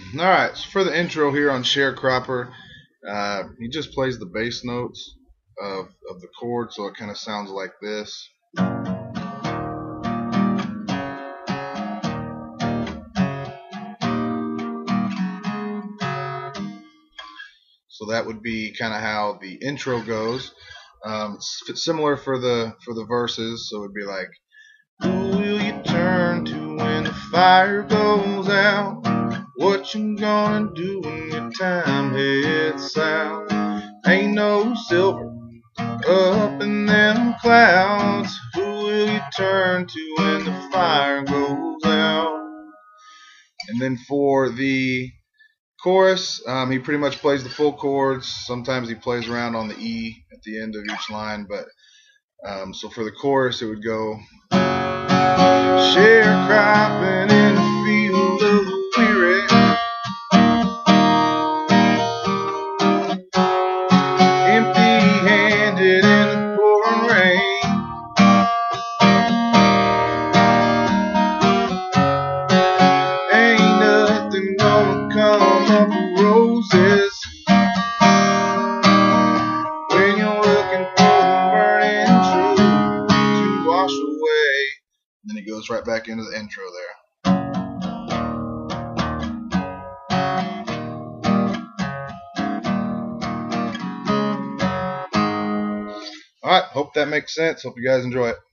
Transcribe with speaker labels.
Speaker 1: Alright, so for the intro here on Sharecropper, he just plays the bass notes of the chord, so it kind of sounds like this. So that would be kind of how the intro goes. It's similar for the verses, so it would be like, who will you turn to when the fire goes out? What you gonna do when your time heads south? Ain't no silver up in them clouds. Who will you turn to when the fire goes out? And then for the chorus, he pretty much plays the full chords. Sometimes he plays around on the E at the end of each line, but so for the chorus it would go, sharecropping in the field of the weary, empty-handed in the pouring rain. Ain't nothing gonna come up with roses when you're looking for the burning truth to wash away. And then he goes right back into the intro there. Alright, hope that makes sense. Hope you guys enjoy it.